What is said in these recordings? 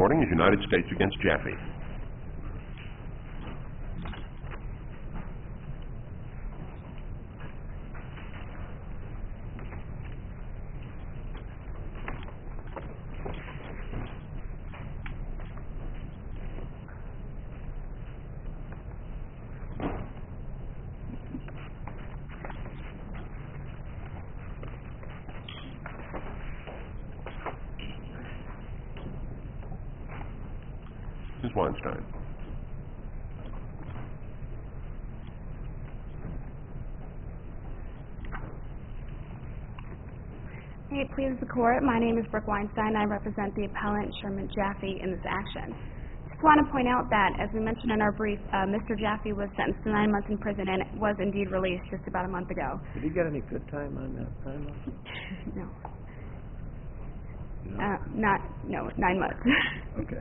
morning is United States against Jaffe. Ms. Weinstein. May it please the Court, my name is Brooke Weinstein. I represent the appellant Sherman Jaffe in this action. I just want to point out that, as we mentioned in our brief, Mr. Jaffe was sentenced to 9 months in prison and was indeed released just about a month ago. Did he get any good time on that time? No. No? 9 months. Okay.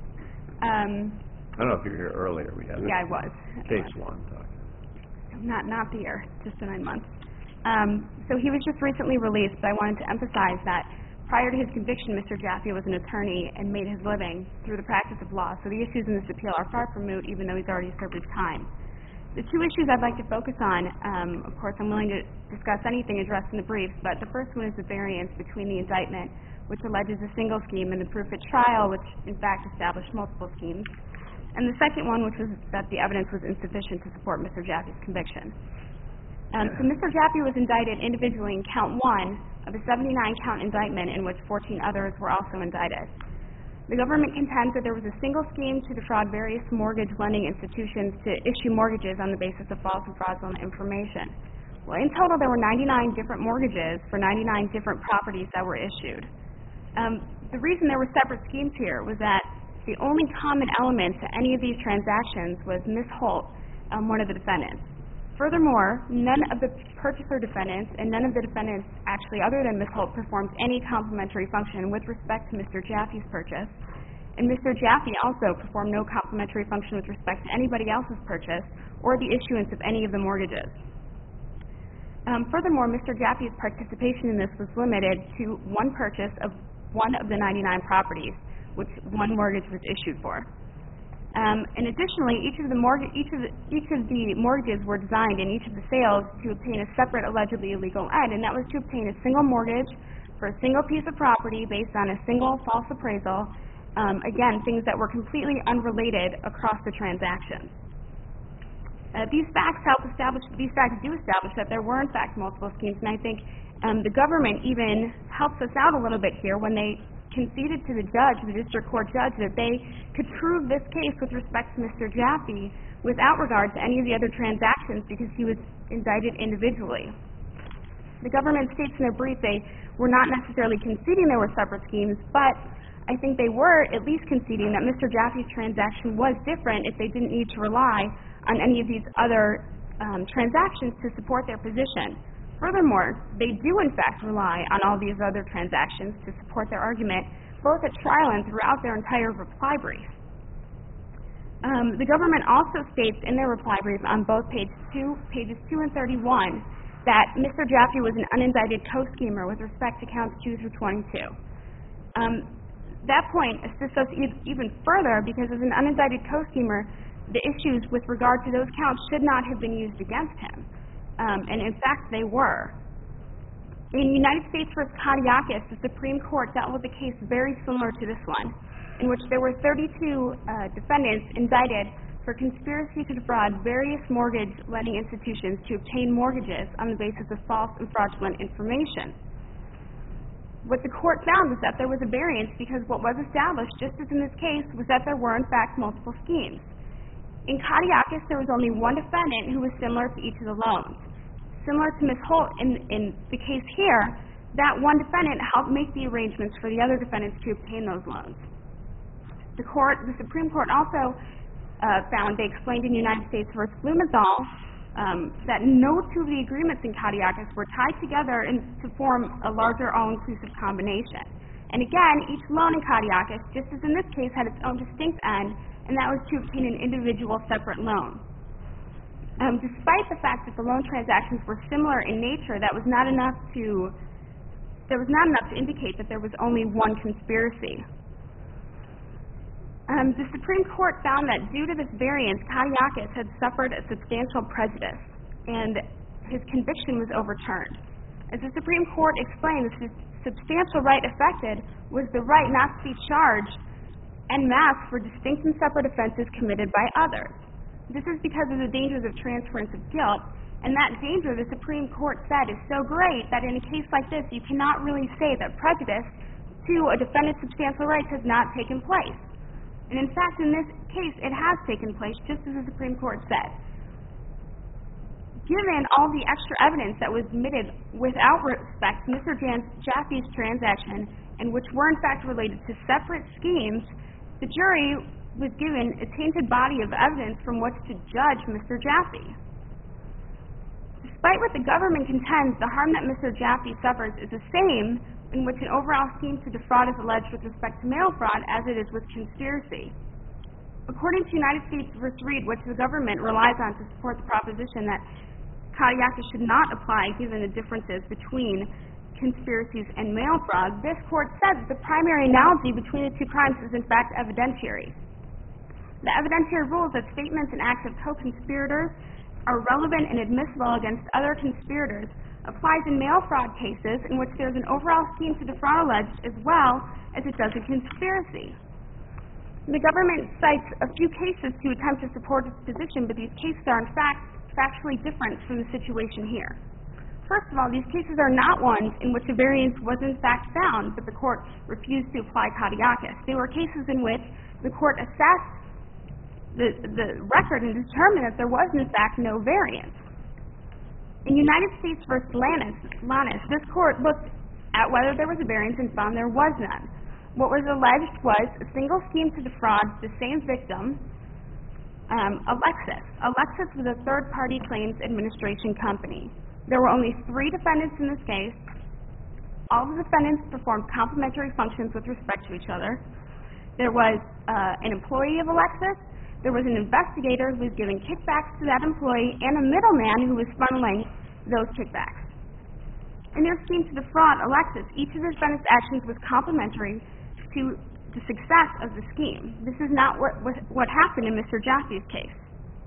I don't know if you were here earlier. We had Yeah, I was. Case one talking. Not the year, just the 9 months. So he was just recently released, but I wanted to emphasize that prior to his conviction, Mr. Jaffe was an attorney and made his living through the practice of law, so the issues in this appeal are far from moot, even though he's already served his time. The two issues I'd like to focus on, of course, I'm willing to discuss anything addressed in the briefs, but the first one is the variance between the indictment, which alleges a single scheme, and the proof at trial, which in fact established multiple schemes. And the second one, which was that the evidence was insufficient to support Mr. Jaffe's conviction. So Mr. Jaffe was indicted individually in count 1 of a 79-count indictment in which 14 others were also indicted. The government contends that there was a single scheme to defraud various mortgage lending institutions to issue mortgages on the basis of false and fraudulent information. Well, in total, there were 99 different mortgages for 99 different properties that were issued. The reason there were separate schemes here was that the only common element to any of these transactions was Ms. Holt, one of the defendants. Furthermore, none of the purchaser defendants and none of the defendants actually other than Ms. Holt performed any complementary function with respect to Mr. Jaffe's purchase. And Mr. Jaffe also performed no complementary function with respect to anybody else's purchase or the issuance of any of the mortgages. Furthermore, Mr. Jaffe's participation in this was limited to one purchase of one of the 99 properties, which one mortgage was issued for. And additionally, each of the mortgages were designed in each of the sales to obtain a separate allegedly illegal end, and that was to obtain a single mortgage for a single piece of property based on a single false appraisal. Again, things that were completely unrelated across the transactions. These facts do establish that there were in fact multiple schemes, and I think the government even helps us out a little bit here when they conceded to the district court judge, that they could prove this case with respect to Mr. Jaffe without regard to any of the other transactions because he was indicted individually. The government states in their brief they were not necessarily conceding there were separate schemes, but I think they were at least conceding that Mr. Jaffe's transaction was different if they didn't need to rely on any of these other transactions to support their position. Furthermore, they do in fact rely on all these other transactions to support their argument, both at trial and throughout their entire reply brief. The government also states in their reply brief on both pages 2 and 31 that Mr. Jaffe was an unindicted co-schemer with respect to counts 2 through 22. That point assists us even further because as an unindicted co-schemer, the issues with regard to those counts should not have been used against him. And in fact, they were. In United States v. Kadiakis, the Supreme Court dealt with a case very similar to this one, in which there were 32 defendants indicted for conspiracy to defraud various mortgage lending institutions to obtain mortgages on the basis of false and fraudulent information. What the court found was that there was a variance because what was established, just as in this case, was that there were in fact multiple schemes. In Kadiakis, there was only one defendant who was similar to each of the loans. Similar to Ms. Holt in the case here, that one defendant helped make the arrangements for the other defendants to obtain those loans. The Supreme Court also found, they explained in United States v. Blumenthal, that no two of the agreements in Kadiakis were tied together to form a larger all-inclusive combination. And again, each loan in Kadiakis, just as in this case, had its own distinct end, and that was to obtain an individual separate loan. Despite the fact that the loan transactions were similar in nature, that was not enough to indicate that there was only one conspiracy. The Supreme Court found that due to this variance, Kadiakis had suffered a substantial prejudice, and his conviction was overturned. As the Supreme Court explained, the substantial right affected was the right not to be charged en masse for distinct and separate offenses committed by others. This is because of the dangers of transference of guilt, and that danger, the Supreme Court said, is so great that in a case like this, you cannot really say that prejudice to a defendant's substantial rights has not taken place. And in fact, in this case, it has taken place, just as the Supreme Court said. Given all the extra evidence that was admitted without respect to Mr. Jaffe's transaction, and which were in fact related to separate schemes, the jury was given a tainted body of evidence from which to judge Mr. Jaffe. Despite what the government contends, the harm that Mr. Jaffe suffers is the same in which an overall scheme to defraud is alleged with respect to mail fraud as it is with conspiracy. According to United States v. Reed, which the government relies on to support the proposition that Kadiakis should not apply given the differences between conspiracies and mail fraud, this court said that the primary analogy between the two crimes is in fact evidentiary. The evidentiary rules that statements and acts of co-conspirators are relevant and admissible against other conspirators applies in mail fraud cases in which there is an overall scheme to defraud alleged as well as it does in conspiracy. The government cites a few cases to attempt to support its position, but these cases are in fact factually different from the situation here. First of all, these cases are not ones in which a variance was in fact found, but the court refused to apply Kadiakis. They were cases in which the court assessed the record and determined that there was in fact no variance. In United States v. Lannis, this court looked at whether there was a variance and found there was none. What was alleged was a single scheme to defraud the same victim, Alexis. Alexis was a third-party claims administration company. There were only 3 defendants in this case. All the defendants performed complementary functions with respect to each other. There was an employee of Alexis. There was an investigator who was giving kickbacks to that employee, and a middleman who was funneling those kickbacks. In their scheme to defraud Alexis, each of the defendants' actions was complementary to the success of the scheme. This is not what happened in Mr. Jaffe's case.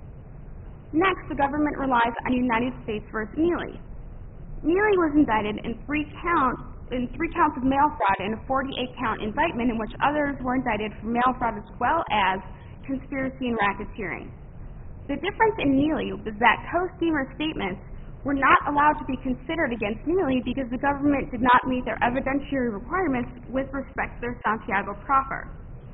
Next, the government relies on United States v. Neely. Neely was indicted in 3 counts of mail fraud and a 48-count indictment in which others were indicted for mail fraud as well as conspiracy and racketeering. The difference in Neely was that co-schemer statements were not allowed to be considered against Neely because the government did not meet their evidentiary requirements with respect to their Santiago proffer.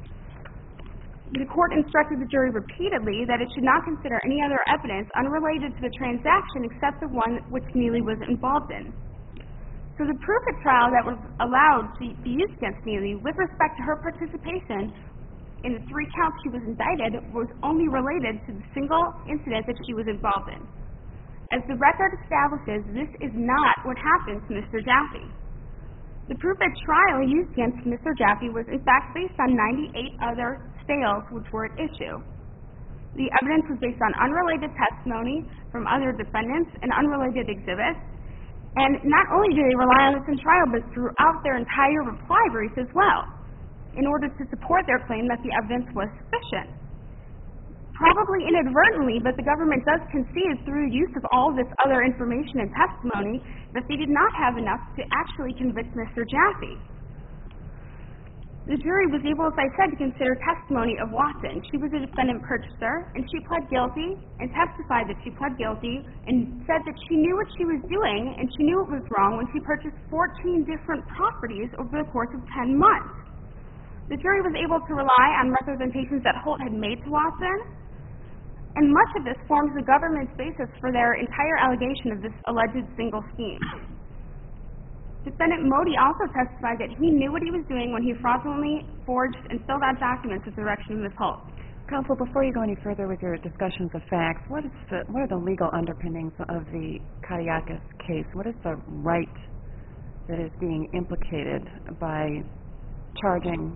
The court instructed the jury repeatedly that it should not consider any other evidence unrelated to the transaction except the one which Neely was involved in. So the proof at trial that was allowed to be used against Neely with respect to her participation in the 3 counts she was indicted was only related to the single incident that she was involved in. As the record establishes, this is not what happened to Mr. Jaffe. The proof at trial used against Mr. Jaffe was in fact based on 98 other sales which were at issue. The evidence was based on unrelated testimony from other defendants and unrelated exhibits. And not only do they rely on this in trial, but throughout their entire reply brief as well, in order to support their claim that the evidence was sufficient. Probably inadvertently, but the government does concede through use of all this other information and testimony that they did not have enough to actually convict Mr. Jaffe. The jury was able, as I said, to consider testimony of Watson. She was a defendant purchaser, and she pled guilty and testified that she pled guilty and said that she knew what she was doing and she knew it was wrong when she purchased 14 different properties over the course of 10 months. The jury was able to rely on representations that Holt had made to Watson, and much of this forms the government's basis for their entire allegation of this alleged single scheme. Defendant Modi also testified that he knew what he was doing when he fraudulently forged and filled out documents at the direction of Ms. Holt. Counsel, before you go any further with your discussions of facts, what are the legal underpinnings of the Kadiakis case? What is the right that is being implicated by charging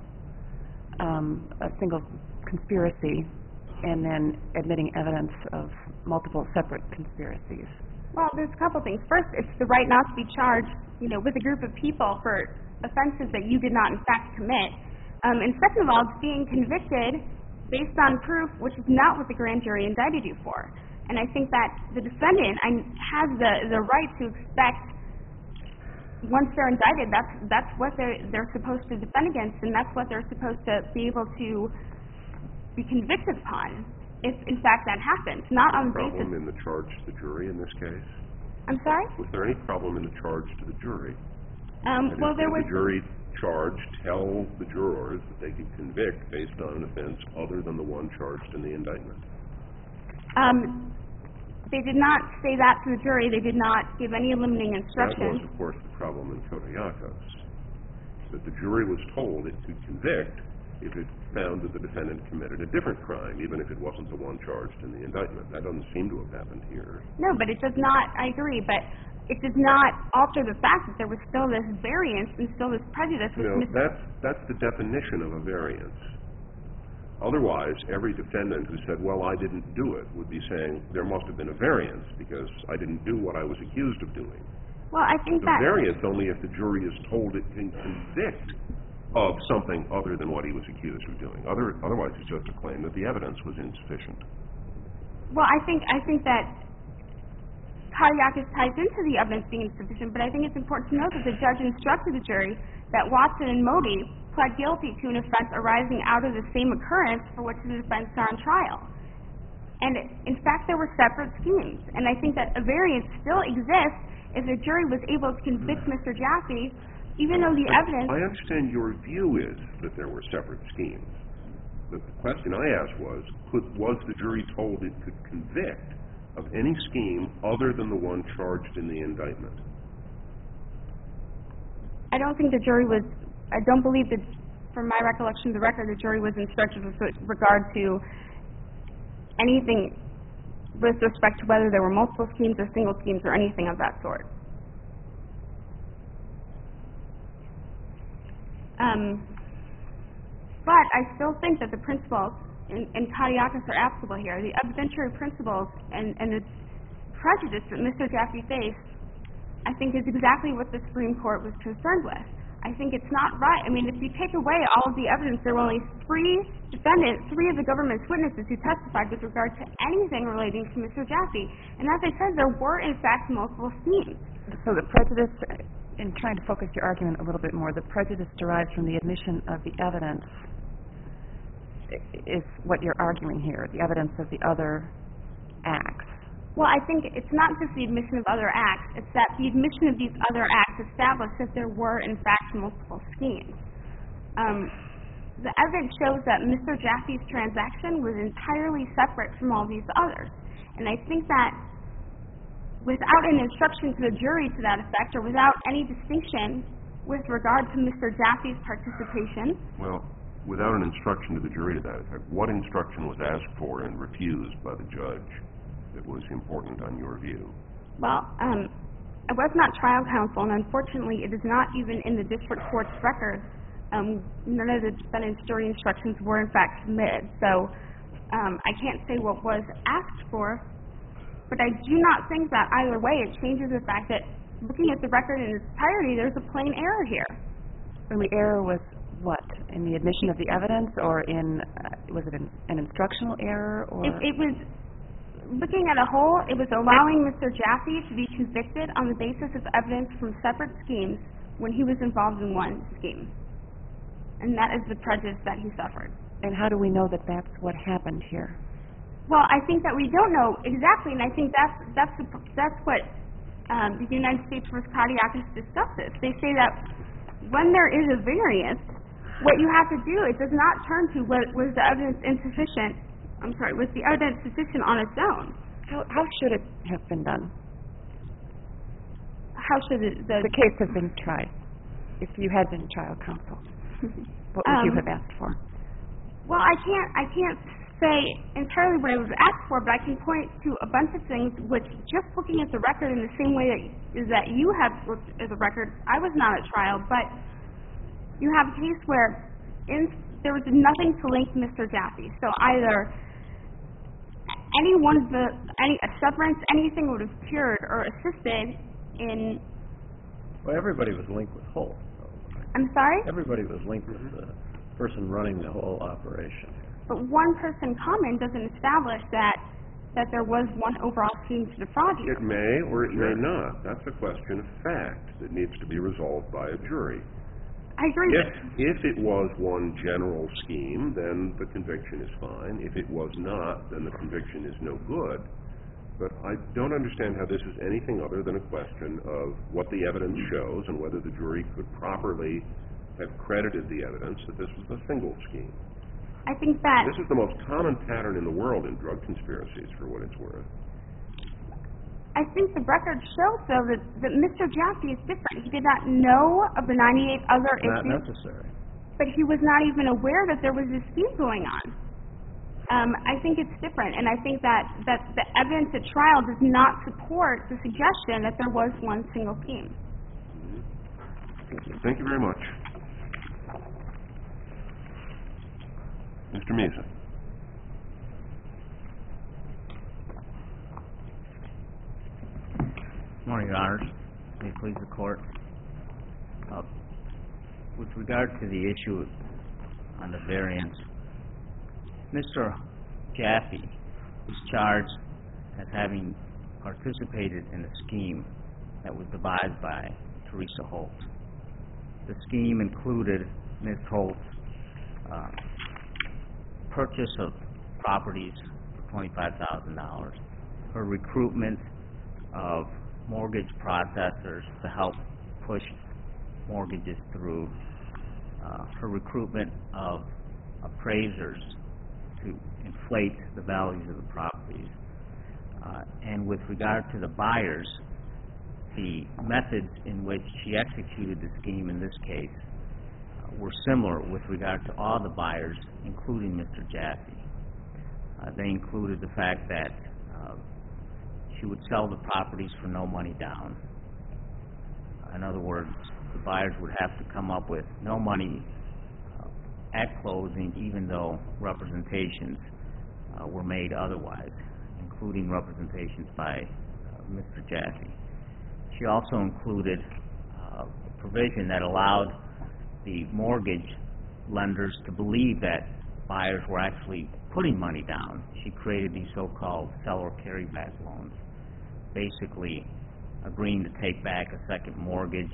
a single conspiracy and then admitting evidence of multiple separate conspiracies? Well, there's a couple things. First, it's the right not to be charged, with a group of people for offenses that you did not in fact commit. And second of all, it's being convicted based on proof which is not what the grand jury indicted you for. And I think that the defendant has the right to expect, once they're indicted, that's what they're supposed to defend against, and that's what they're supposed to be able to be convicted upon, if in fact that happens, not on the basis... Problem in the charge to the jury in this case? I'm sorry? Was there any problem in the charge to the jury? Well, there was... Did the jury charge tell the jurors that they could convict based on an offense other than the one charged in the indictment? They did not say that to the jury. They did not give any limiting instructions. That was, of course, the problem in Kodiakos, that the jury was told it could convict if it found that the defendant committed a different crime, even if it wasn't the one charged in the indictment. That doesn't seem to have happened here. No, but it does not, I agree, but it does not alter the fact that there was still this variance and still this prejudice. No, that's the definition of a variance. Otherwise, every defendant who said, well, I didn't do it, would be saying there must have been a variance because I didn't do what I was accused of doing. Well, I think the variance only if the jury is told it can convict of something other than what he was accused of doing. Otherwise, it's just a claim that the evidence was insufficient. Well, I think that Kodiakos ties into the evidence being insufficient, but I think it's important to note that the judge instructed the jury that Watson and Modi pled guilty to an offense arising out of the same occurrence for which the defense are on trial. And, in fact, there were separate schemes. And I think that a variance still exists if the jury was able to convict Mr. Jaffe, even though the evidence... I understand your view is that there were separate schemes. But the question I asked was the jury told it could convict of any scheme other than the one charged in the indictment? I don't think the jury was... I don't believe that, from my recollection of the record, the jury was instructed with regard to anything with respect to whether there were multiple schemes or single schemes or anything of that sort. But I still think that the principles in Kodiakos are applicable here. The evidentiary principles and the prejudice that Mr. Jaffe faced, I think, is exactly what the Supreme Court was concerned with. I think it's not right. I mean, if you take away all of the evidence, there were only three of the government's witnesses who testified with regard to anything relating to Mr. Jaffe. And as I said, there were, in fact, multiple schemes. So the prejudice, in trying to focus your argument a little bit more, the prejudice derives from the admission of the evidence is what you're arguing here, the evidence of the other acts. Well, I think it's not just the admission of other acts, it's that the admission of these other acts established that there were, in fact, multiple schemes. The evidence shows that Mr. Jaffe's transaction was entirely separate from all these others. And I think that without an instruction to the jury to that effect, or without any distinction with regard to Mr. Jaffe's participation... Well, without an instruction to the jury to that effect, what instruction was asked for and refused by the judge that was important on your view? Well, I was not trial counsel, and unfortunately it is not even in the district court's record. None of the defendant's jury instructions were, in fact, submitted. So I can't say what was asked for, but I do not think that either way it changes the fact that looking at the record in its entirety, there's a plain error here. And the error was what? In the admission of the evidence, or in, was it an instructional error? Or It was... Looking at a whole, it was allowing Mr. Jaffe to be convicted on the basis of evidence from separate schemes when he was involved in one scheme. And that is the prejudice that he suffered. And how do we know that that's what happened here? Well, I think that we don't know exactly, and I think that's what the United States v. Kodiakos discusses. They say that when there is a variance, what you have to do, it does not turn to was the evidence insufficient. I'm sorry, was the evidence sufficient on its own? How should it have been done? How should the case have been tried? If you had been trial counsel, what would you have asked for? Well, I can't say entirely what I would have asked for, but I can point to a bunch of things which, just looking at the record in the same way that you have looked at the record, I was not at trial, but you have a case where there was nothing to link Mr. Jaffe. So either a severance, anything would have cured or assisted in... Well, everybody was linked with Holt. I'm sorry? Everybody was linked with person running the whole operation. But one person comment doesn't establish that there was one overall scheme to defraud you. It may or it may not. That's a question of fact that needs to be resolved by a jury. I agree. If it was one general scheme, then the conviction is fine. If it was not, then the conviction is no good. But I don't understand how this is anything other than a question of what the evidence shows and whether the jury could properly have credited the evidence that this was a single scheme. I think that This is the most common pattern in the world in drug conspiracies, for what it's worth. I think the record shows, though, that Mr. Jaffe is different. He did not know of the 98 other Not issues, necessary. but he was not even aware that there was this scheme going on. I think it's different, and I think that the evidence at trial does not support the suggestion that there was one single scheme. Thank you very much. Mr. Mesa. Morning, Your Honors. May it please the Court. With regard to the issue on the variance, Mr. Jaffe was charged as having participated in a scheme that was devised by Teresa Holt. The scheme included Ms. Holt's purchase of properties for $25,000, her recruitment of mortgage processors to help push mortgages through, her recruitment of appraisers to inflate the values of the properties. And with regard to the buyers, the methods in which she executed the scheme in this case were similar with regard to all the buyers, including Mr. Jaffe. They included the fact that she would sell the properties for no money down. In other words, the buyers would have to come up with no money at closing, even though representations were made otherwise, including representations by Mr. Jaffe. She also included a provision that allowed the mortgage lenders to believe that buyers were actually putting money down. She created these so-called seller carryback loans, basically agreeing to take back a second mortgage,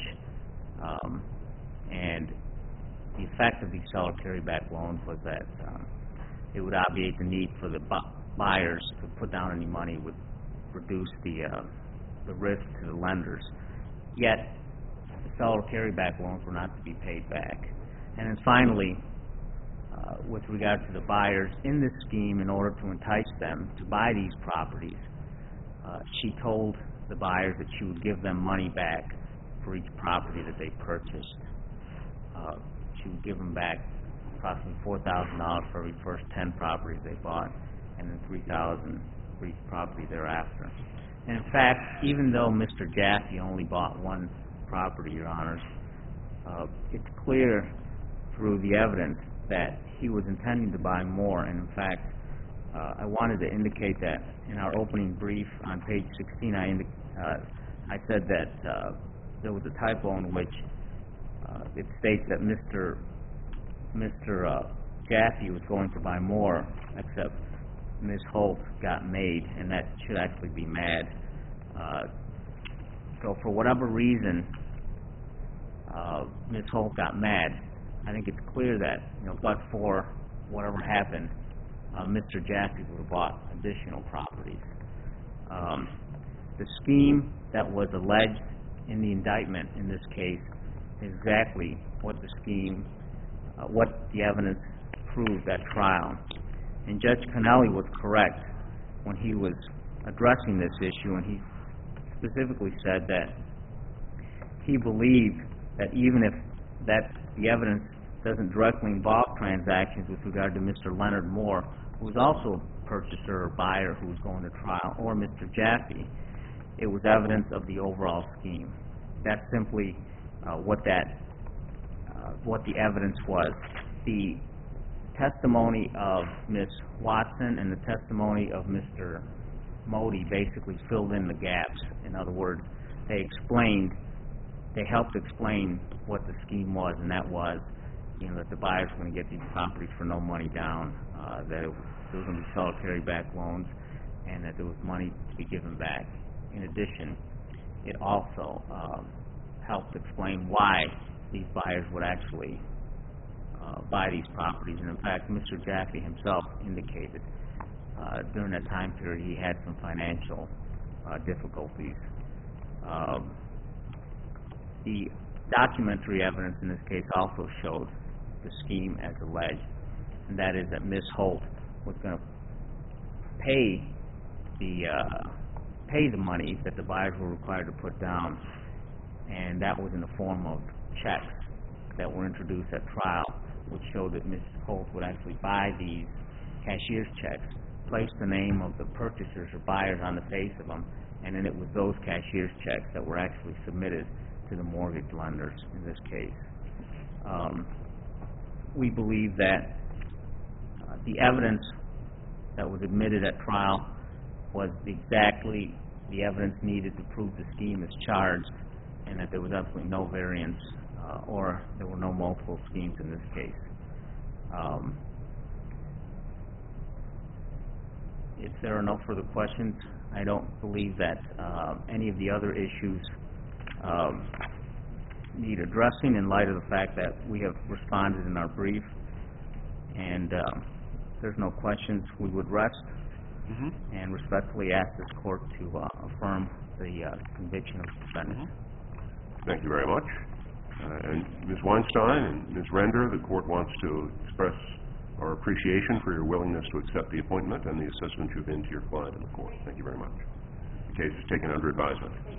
and the effect of these seller carryback loans was that it would obviate the need for the buyers to put down any money, would reduce the risk to the lenders. Yet, the seller carryback loans were not to be paid back. And then finally, with regard to the buyers in this scheme, in order to entice them to buy these properties, she told the buyers that she would give them money back for each property that they purchased. She would give them back approximately $4,000 for every first 10 properties they bought, and then $3,000 for each property thereafter. And in fact, even though Mr. Jaffe only bought one property, Your Honors, it's clear through the evidence that he was intending to buy more. And in fact, I wanted to indicate that in our opening brief on page 16, I said that there was a typo in which it states that Mr. Jaffe was going to buy more, except Ms. Holt got made, and that should actually be mad. So for whatever reason, Ms. Holt got mad. I think it's clear that, but for whatever happened, Mr. Jaffe would have bought additional properties. The scheme that was alleged in the indictment in this case is exactly what the scheme, what the evidence proved at trial. And Judge Connelly was correct when he was addressing this issue, and he specifically said that he believed that even if the evidence doesn't directly involve transactions with regard to Mr. Leonard Moore, who was also a purchaser or buyer who was going to trial, or Mr. Jaffe, it was evidence of the overall scheme. That's simply what the evidence was. The testimony of Ms. Watson and the testimony of Mr. Modi basically filled in the gaps. In other words, they helped explain what the scheme was, and that was that the buyers were going to get these properties for no money down, that there was going to be solitary back loans, and that there was money to be given back. In addition, it also helped explain why these buyers would actually buy these properties. And in fact, Mr. Jaffe himself indicated during that time period he had some financial difficulties. The documentary evidence in this case also showed the scheme as alleged, and that is that Ms. Holt was going to pay the money that the buyers were required to put down, and that was in the form of checks that were introduced at trial, which showed that Ms. Holt would actually buy these cashier's checks, place the name of the purchasers or buyers on the face of them, and then it was those cashier's checks that were actually submitted to the mortgage lenders in this case. We believe that the evidence that was admitted at trial was exactly the evidence needed to prove the scheme is charged, and that there was absolutely no variance or there were no multiple schemes in this case. If there are no further questions, I don't believe that any of the other issues need addressing in light of the fact that we have responded in our brief, and if there's no questions, we would rest and respectfully ask this court to affirm the conviction of the defendant. Thank you very much. And Ms. Weinstein and Ms. Render, the court wants to express our appreciation for your willingness to accept the appointment and the assistance you've been to your client in the court. Thank you very much. The case is taken under advisement.